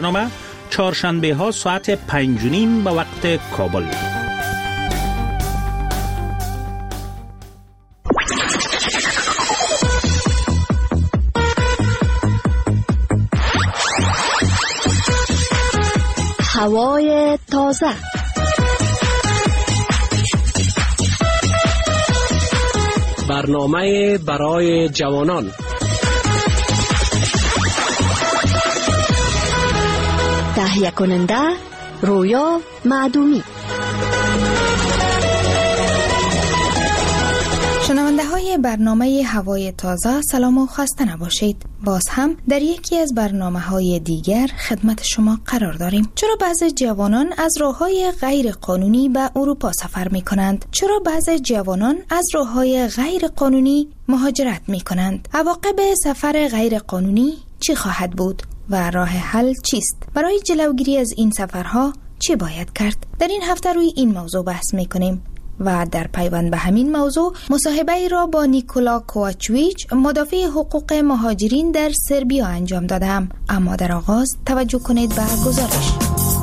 برنامه چهارشنبه ها ساعت 5:30 به وقت کابل. هوای تازه، برنامه برای جوانان، تهیه کننده رویا معدومی. شنونده های برنامه هوای تازه، سلام و خسته نباشید. باز هم در یکی از برنامه های دیگر خدمت شما قرار داریم. چرا بعضی جوانان از راه‌های غیر قانونی به اروپا سفر می کنند؟ چرا بعضی جوانان از راه‌های غیر قانونی مهاجرت می کنند؟ عواقب سفر غیر قانونی چی خواهد بود و راه حل چیست؟ برای جلوگیری از این سفرها چی باید کرد؟ در این هفته روی این موضوع بحث می کنیم و در پیوند به همین موضوع مصاحبه ای را با نیکولا کوواچویچ، مدافع حقوق مهاجرین در سربیا انجام دادم. اما در آغاز توجه کنید به گزارش.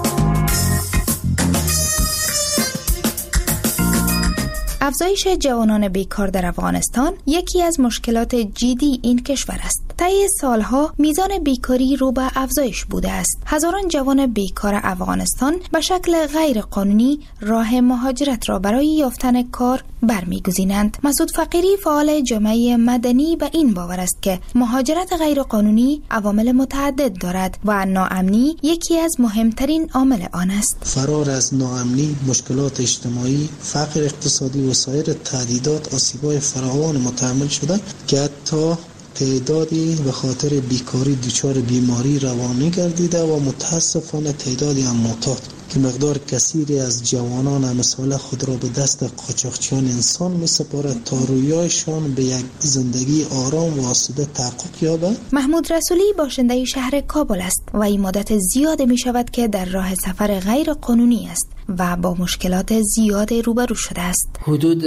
افزایش جوانان بیکار در افغانستان یکی از مشکلات جدی این کشور است. طی سالها میزان بیکاری رو به افزایش بوده است. هزاران جوان بیکار افغانستان به شکل غیر قانونی راه مهاجرت را برای یافتن کار برمیگزینند. مسعود فقیری، فعال جامعه مدنی، به این باور است که مهاجرت غیر قانونی عوامل متعدد دارد و ناامنی یکی از مهمترین عامل آن است. فرار از ناامنی، مشکلات اجتماعی، فقر اقتصادی و سایر تهدیدات آسیب‌های فراوان متحمل شده که حتی تعدادی به خاطر بیکاری دچار بیماری روانی گردیده و متاسفانه تعدادی هم معتاد که مقدار کثیری از جوانان امثال خود را به دست قاچاقچیان انسان می‌سپارد تا رویایشان به یک زندگی آرام و آسوده تحقق یابد. محمود رسولی باشنده شهر کابل است و این مدت زیاد می‌شود که در راه سفر غیر قانونی است و با مشکلات زیاد روبرو شده است. حدود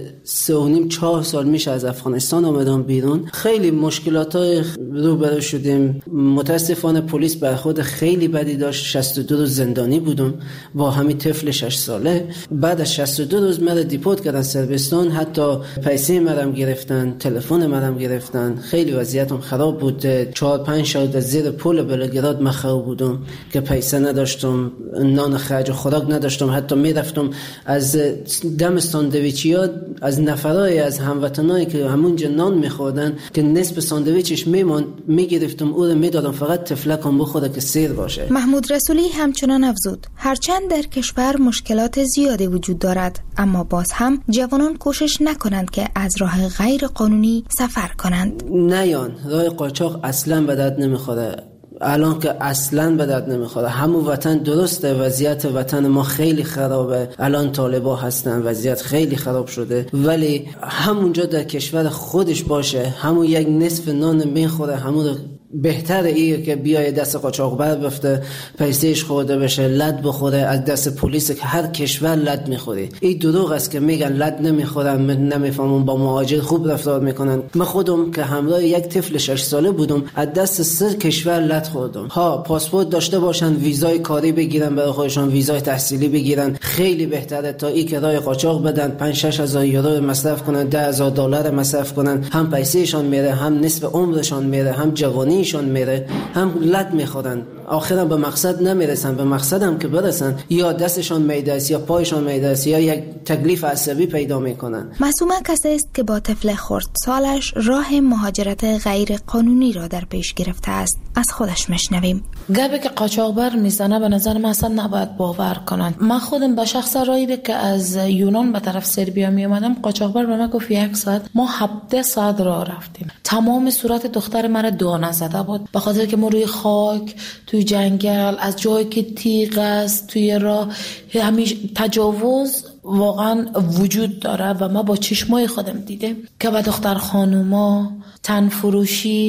3.5-4 سال میشه از افغانستان آمدم بیرون. خیلی مشکلات‌های روبرو شدیم. متاسفانه پلیس برخورد خیلی بدی داشت. 62 روز زندانی بودم با همین طفل 6 ساله. بعد از 62 روز مرا دیپورت کردن سربستان. حتی پیسه مرا گرفتن، تلفن مرا گرفتن. خیلی وضعیتم خراب بود. 4-5 شب از زیر پل بلگراد مخاو بودم که پیسه نداشتم، نان خرج و خوراک نداشتم. حتی میرفتم از دم ساندویچیا از نفرای از هموطنایی که همونجا نان میخوردن که نصف ساندویچش میموند میگرفتم او رو میدادم فقط تفلکم بخوره که سیر باشه. محمود رسولی همچنان افزود هرچند در کشور مشکلات زیادی وجود دارد، اما باز هم جوانان کوشش نکنند که از راه غیر قانونی سفر کنند. نیان راه قاچاق اصلا به درد نمیخوره. الان که اصلاً به درد نمیخوره. همون وطن درسته، وضعیت وطن ما خیلی خرابه. الان طالبا هستن، وضعیت خیلی خراب شده، ولی همونجا در کشور خودش باشه، همون یک نصف نان میخوره، همون بهتره ایه که بیای دست قاچاقبر بفته، پیسهش خورده بشه، لد بخوره از دست پلیس که هر کشور لد میخوره. این دروغ است که میگن لد نمیخورن، نمیفهمون با مهاجر خوب رفتار میکنن. من خودم که همراه یک طفل 6 ساله بودم از دست 3 کشور لد خوردم. ها پاسپورت داشته باشن، ویزای کاری بگیرن برای خودشون، ویزای تحصیلی بگیرن، خیلی بهتره تا این که راه قاچاق بدن 5-6 هزار یورو مصرف کنن، 10,000 دلار مصرف کنن. هم پیسهشون میره، هم نصف عمرشون میره، هم جوانی شون میره، هم لد میخورن. آخرا به مقصد نمیرسن. به مقصدم که برسن یا دستشون میده است یا پایشون میده است یا یک تکلیف عصبی پیدا میکنن. معصومه کسی است که با طفل خردسالش راه مهاجرت غیر قانونی را در پیش گرفته است. از خودش میشنویم. گپی که قاچاقبر میزنه به نظر من اصلا نباید باور کنن. من خودم به شخص رایی که از یونان به طرف سربیا می اومدم، قاچاقبر به من گفت 1 ساعت. ما 17 ساعت راه رفتیم. تمام صورت دختر من دانه زده بود به خاطر که ما روی خاک، توی جنگل، از جایی که تیغ است توی راه، همیشه تجاوز واقعا وجود داره و ما با چشمای خودم دیدم که با دختر خانوما تن فروشی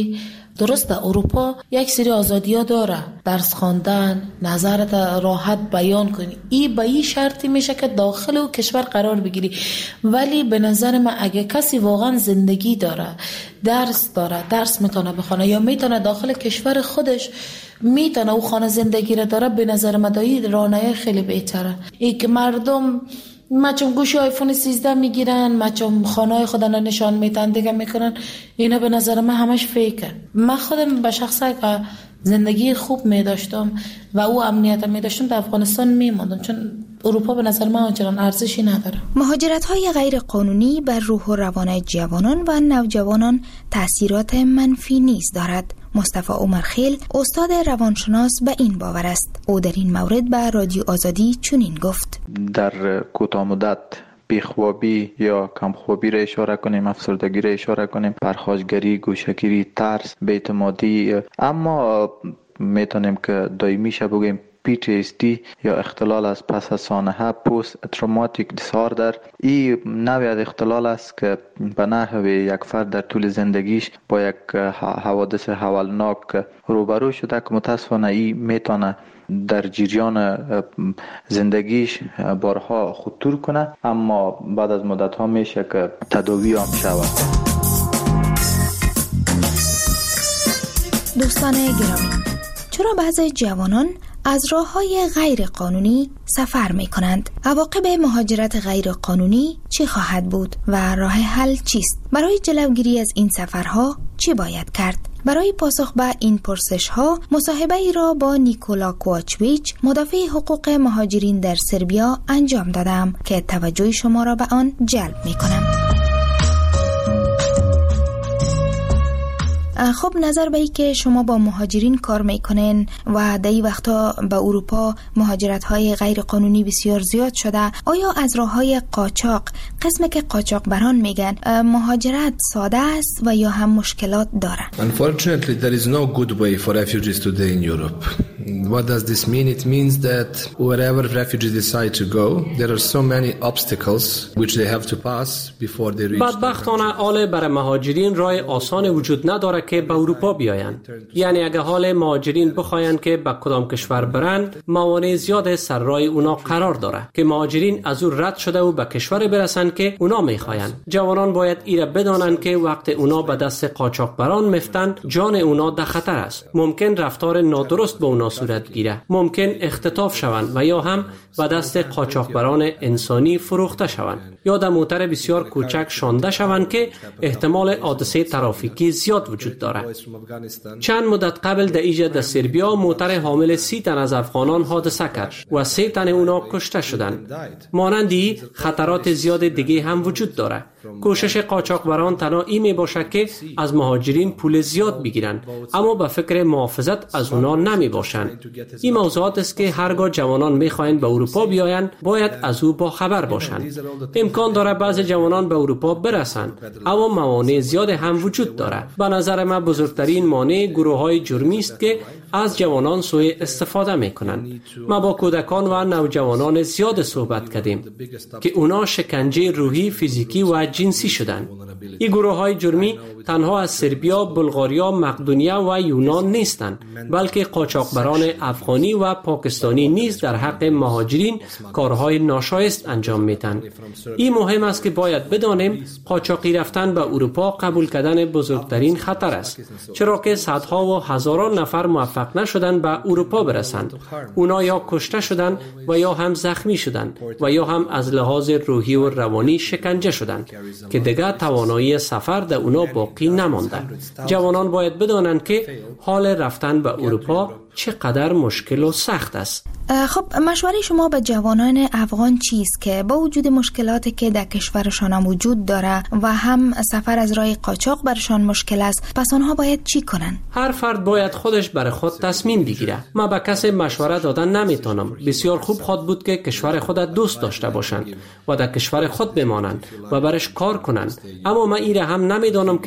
درست در اروپا یک سری آزادی‌ها داره، درس خواندن، نظرت راحت بیان کنی، این به این شرطی میشه که داخل او کشور قرار بگیری. ولی به نظر من اگه کسی واقعا زندگی داره، درس میتونه بخونه یا میتونه داخل کشور خودش میتونه او خانه زندگی را داره، به نظر من دایی رانه خیلی بهتره. ای که مردم مچم گوشی آیفون 13 میگیرن، مچم خانه خودن نشان میتن دیگه میکنن، اینا به نظر من همش فیکه. من خودم به شخصه که زندگی خوب میداشتم و او امنیت میداشتم در افغانستان میماندم، چون اروپا به نظر من آنچنان ارزشی نداره. مهاجرت‌های غیر قانونی بر روح و روان جوانان و نوجوانان تأثیرات منفی نیز دارد. مصطفی عمرخیل استاد روانشناس به این باور است. او در این مورد به رادیو آزادی چنین گفت: در کوتاه مدت بیخوابی یا کمخوابی را اشاره کنیم، افسردگی را اشاره کنیم، پرخاشگری، گوشه‌گیری، ترس، بی‌اعتمادی، اما میتونیم که دائمیش بگیم PTSD یا اختلال از پس از سانحه، پست تروماتیک دیساردر. این نوعی از اختلال است که به نحو یک فرد در طول زندگیش با یک حوادث هولناک روبرو شده که متاسفانه این میتونه در جریان زندگیش بارها خطور کنه، اما بعد از مدت ها میشه که تداوی هم شود. دوستان گرامی، چرا بعضی جوانان از راه‌های غیر قانونی سفر می‌کنند؟ عواقب مهاجرت غیر قانونی چی خواهد بود و راه حل چیست؟ برای جلوگیری از این سفرها چی باید کرد؟ برای پاسخ به این پرسش‌ها مصاحبه‌ای را با نیکولا کوواچویچ، مدافع حقوق مهاجرین در سربیا انجام دادم که توجه شما را به آن جلب می‌کنم. خب نظر به ای که شما با مهاجرین کار میکنین و در این وقتا به اروپا مهاجرت های غیر قانونی بسیار زیاد شده، آیا از راه های قاچاق، قسم که قاچاق بران میگن، مهاجرت ساده است و یا هم مشکلات داره؟ Unfortunately, there is no good way for refugees today in Europe. What does this mean? It means that wherever refugees decide to go, there are so many obstacles which they have to pass before they reach. بدبختانه حال برای مهاجرین راه آسان وجود نداره که به اروپا بیایند. یعنی اگه حال مهاجرین بخواین که به کدام کشور برند، موانع زیاد سر راه اونا قرار داره که مهاجرین از او رد شده و به کشور برسن که اونا میخواین. جوانان باید ایره بدانن که وقت اونا به دست قاچاقبران مفتن، جان اونا در خطر است. ممکن رفتار نادرست به اونا صورت گیره، ممکن اختطاف شوند و یا هم به دست قاچاقبران انسانی فروخته شوند یا در موتر بسیار کوچک شانده شوند که احتمال حادثه ترافیکی زیاد وجود داره. چند مدت قبل در ایجا در سربیا موتر حامل 30 تن از افغانان حادثه کرد و 3 تن اونا کشته شدند. مانندی خطرات زیاد دیگه هم وجود داره. کوشش قاچاقبران تنها این می باشه که از مهاجرین پول زیاد بگیرن، اما به فکر محافظت از اونا نمی باشن. این موضوعات است که هرگاه جوانان می خواهند به اروپا بیایند باید از او با خبر باشند. امکان داره بعضی جوانان به اروپا برسند، اما موانع زیاد هم وجود داره. به نظر من بزرگترین مانع گروه‌های جرمی است که از جوانان سوء استفاده میکنند. ما با کودکان و نوجوانان زیاد صحبت کردیم که اونا شکنجه روحی، فیزیکی و جنسی شدند. این گروه‌های جرمی تنها از سربیا، بلغاریا، مقدونیه و یونان نیستند، بلکه قاچاقبران افغانی و پاکستانی نیز در حق مهاجرین کارهای ناشایست انجام میدن. این مهم است که باید بدانیم قاچاقی رفتن به اروپا قبول کردن بزرگترین خطر است، چرا که صدها و هزاران نفر موفق نشدند به اروپا برسند. اونا یا کشته شدند و یا هم زخمی شدند و یا هم از لحاظ روحی و روانی شکنجه شدند که دیگر توانایی سفر در اونا باقی نمانده. جوانان باید بدانند که حال رفتن به اروپا چقدر مشکل و سخت است. خب مشوره شما به جوانان افغان چیست که با وجود مشکلاتی که در کشورشان وجود داره و هم سفر از راه قاچاق برشان مشکل است، پس آنها باید چی کنن؟ هر فرد باید خودش برای خود تصمیم بگیره. ما به کسی مشوره دادن نمیتونم. بسیار خوب خود بود که کشور خود دوست داشته باشند و در کشور خود بمانند و برش کار کنند، اما من ایره هم نمیدانم که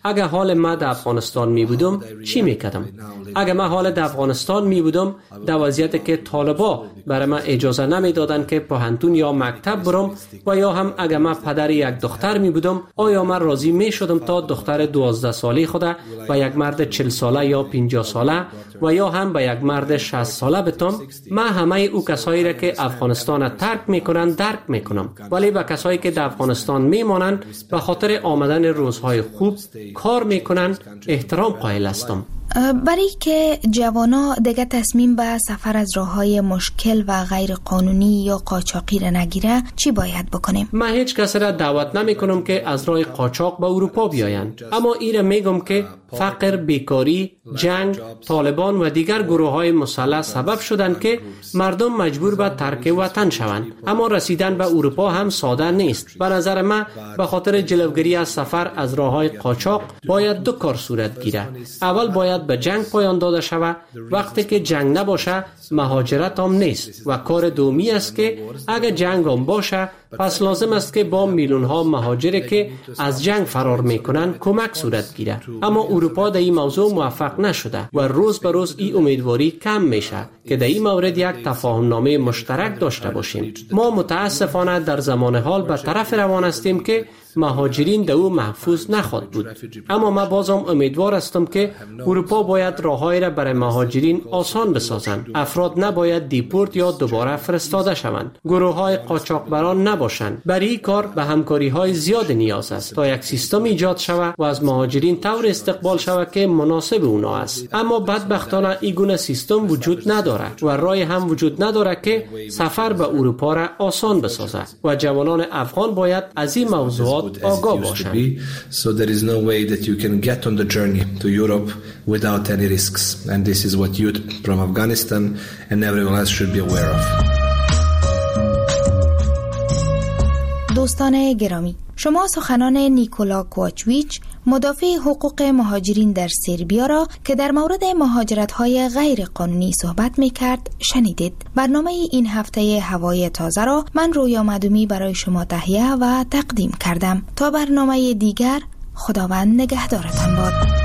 اگه حال ما در افغانستان می بودم چی می کردم؟ اگه من حال در افغانستان می بودم در وضعیتی که طالبا برای من اجازه نمی دادن که پوهنتون یا مکتب برم و یا هم اگه من پدر یک دختر می بودم آیا من راضی می شدم تا دختر 12 ساله خود و یک مرد 40 ساله یا 50 ساله و یا هم به یک مرد 60 ساله بتم؟ من همه او کسایی را که افغانستان ترک میکنن درک میکنم، ولی به کسایی که در افغانستان میمانند به خاطر آمدن روزهای خوب کار میکنن احترام قائل هستم. برای که جوانا دیگه تصمیم به سفر از راههای مشکل و غیر قانونی یا قاچاقی را نگیره چی باید بکنیم؟ من هیچ کس را دعوت نمی کنم که از راه قاچاق به اروپا بیایند، اما این را میگم که فقر، بیکاری، جنگ، طالبان و دیگر گروه های مسلح سبب شدند که مردم مجبور به ترک وطن شوند. اما رسیدن به اروپا هم ساده نیست. به نظر من به خاطر جلوگیری از سفر از راه های قاچاق باید دو کار صورت گیره. اول باید به جنگ پایان داده شود. وقتی که جنگ نباشه مهاجرت هم نیست و کار دومی است که اگر جنگ هم باشه پس لازم است که با میلیون ها مهاجری که از جنگ فرار میکنن کمک صورت گیره. اما اروپا در این موضوع موفق نشده و روز به روز این امیدواری کم میشه که در این مورد یک تفاهم نامه مشترک داشته باشیم. ما متاسفانه در زمان حال به طرف روان هستیم که مهاجرین در او محفوظ نخواهد بود. اما من بازم امیدوار هستم که اروپا باید راههایی را برای مهاجرین آسان بسازند. افراد نباید دیپورت یا دوباره فرستاده شوند. گروه های قاچاقبران نباشند. برای این کار به همکاری های زیاد نیاز است تا یک سیستم ایجاد شود و از مهاجرین طور استقبال شود که مناسب اونا است. اما بدبختانه این گونه سیستم وجود نداره و راه هم وجود نداره که سفر به اروپا را آسان بسازد و جوانان افغان باید از این موضوعات آگاه باشند. So there is no way that you can get on the journey to Europe without any risks, and this is what youth from Afghanistan and everyone else should be aware of. دوستان گرامی، شما سخنان نیکولا کوچویچ مدافع حقوق مهاجرین در سربیا را که در مورد مهاجرت‌های غیر قانونی صحبت می‌کرد شنیدید. برنامه این هفته هوای تازه را من رویا مدومی برای شما تهیه و تقدیم کردم. تا برنامه دیگر، خداوند نگهدارتان باد.